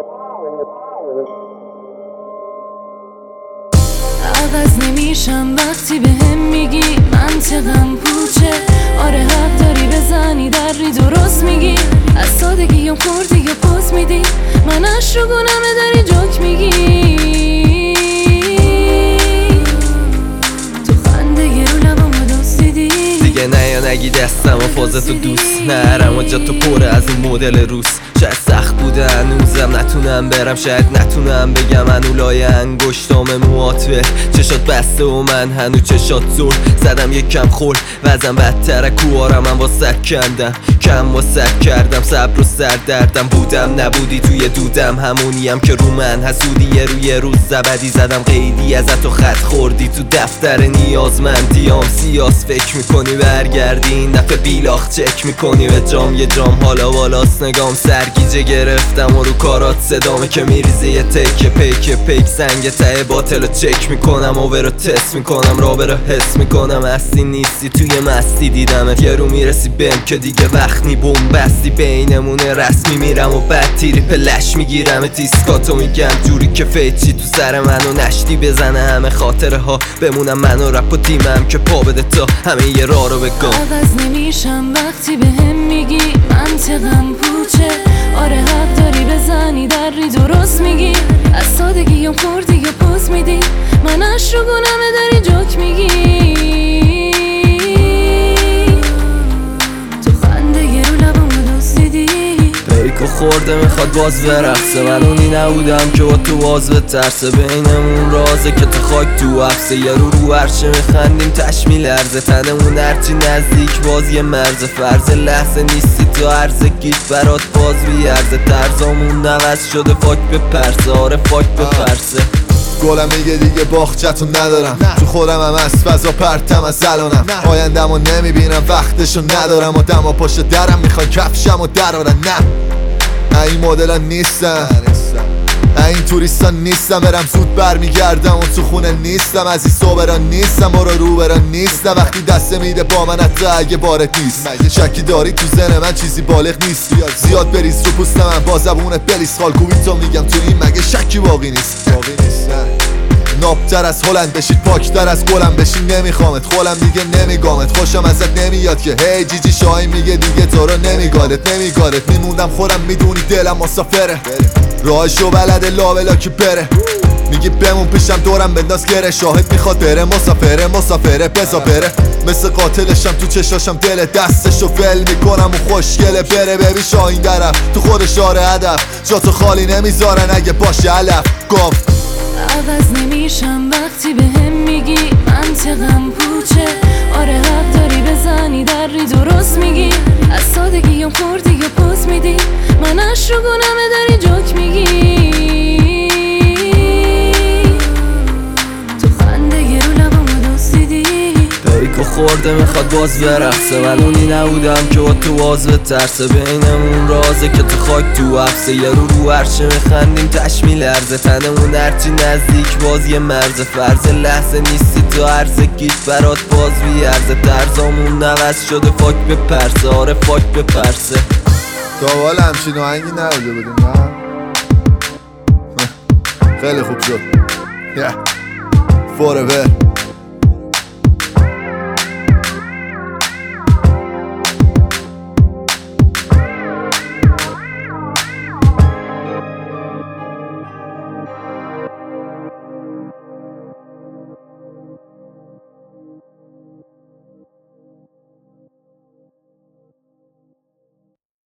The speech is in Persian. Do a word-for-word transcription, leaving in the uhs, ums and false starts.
عوض نمیشم وقتی به هم میگی منطقم پوچه. آره حق داری بزنی دری درست میگی. از سادگی هم خوردی یا پوز میدی. من اش رو گونمه داری جوک میگی. تو خنده یه رو لبامو دوستیدی. دیگه نه یا نگی دستم و فازتو دوست نرم و جا تو پره از اون مدل روس. شاید سخت بوده هنوزم نتونم برم، شاید نتونم بگم انولای انگشتام مواتوه. چشات بسته و من هنو چشات زور زدم یکم خول وزم بدتره. کوارم من واسه کندم کم واسه کردم. صبر و سر دردم بودم نبودی توی دودم. همونیم که رو من حسودی روی روز زبدی زدم. قیدی ازت و خط خوردی تو دفتر نیازمندیام. سیاس فکر میکنی برگردی این دفعه بیلاخ چک میکنی به جام یه جام. حالا والاست نگام سرگیجه گرفتم و رو کارات صدامه که میریزه یه تکه پیک پیک. سنگ ته باطل رو چک میکنم اوور رو تست میکنم. رابه رو حس میکنم اصلی نیستی توی مستی دیدمت. یه رو میرسی بهم که دیگه وقت نی بومبستی بینمونه رسمی میرم و بعد تیری پلش میگیرم. دیسکاتو میگم جوری که فیچی تو سر منو نشتی بزنه همه خاطره ها بمونم من و رپ و تیمم که پا بده تا همه یه راه رو بگم. عوض نمیشم وقتی به هم میگی منطقم پوچه. آره حق داری بزنی دری درست میگی. از سادگی هم خوردی یا پوز میدی. من اش رو گونمه داری جوک میگی. تو خنده یه رو لبامو دوستیدی. پیکو خورده میخواد باز برقصه. من اونی نبودم که با تو باز بترسه. بینمون رازه که تو خاک تو حفظه. یه رو رو عرشه میخندیم تش میلرزه. تنمون هرچی نزدیک باز یه مرز فرض لحظه نیستی تو عرض گیت برات باز بیارزه. ترزامون نوز شده فاک به پرسه. آره فاک به پرسه. گلم میگه دیگه باخچتو ندارم. تو خودم هم از فضا پرتم از الانم. آیندم و نمیبینم وقتشو ندارم. آدم ها پشت درم میخوان کفشم و درارن. نه این مدل نیستم این توریستان نیستم. برم زود برمیگردم و تو خونه نیستم. از این صبران نیستم برو رو بران نیستم. وقتی دسته میده با من حتی اگه بارت نیست. شکی داری تو زن من چیزی بالغ نیست. زیاد بریز رو پوست من با زبونت بلیس. خالکوبی تو میگم تو این مگه شکی باقی نیست. نابتر از هلند بشید پاکتر از گلم بشین. نمیخوامت خولم دیگه نمیگامت. خوشم ازت نمیاد که هی جی جی شاهین میگه دیگه تو رو نمیگادت نمیگادت. میموندم خودم میدونی دلم مسافره. راهشو بلده لابلا که بره. میگی بمون پیشم دورم بنداز گره. شاهد میخواد بره مسافره مسافره بزا بره. مثل قاتلشم تو چشاشم دل دستشو ول میکنم و خوشگله بره. ببین شاهین درم تو خودش آره هدف. جا تو خالی نمیذارن اگه باشه علف گفت. عوض نمیشم وقتی به هم میگی منطقم پوچه. آره حق داری بزنی دری درست میگی. از سادگی هم خوردی یا پوز میدی. من اش رو گونمه داری جوک میگی. تو خنده یه رو لبامو دوستیدی. پیکو خورده میخواد باز برقصه. من اونی نبودم که با تو باز بترسه. بینمون رازه که تو خاک تو حفظه. یه رو رو عرشه میخندیم تش میلرزه. تنمون هرچی نزدیک باز یه مرز فرض لحظه نیستی تو عرض گیت برات باز بیارزه. ترزامون نوز شده فاک به پرسه. آره فاک به پرسه. تا حالا همچین آهنگی نبوده بودیم نه؟ خیلی خوب شد. yeah. forever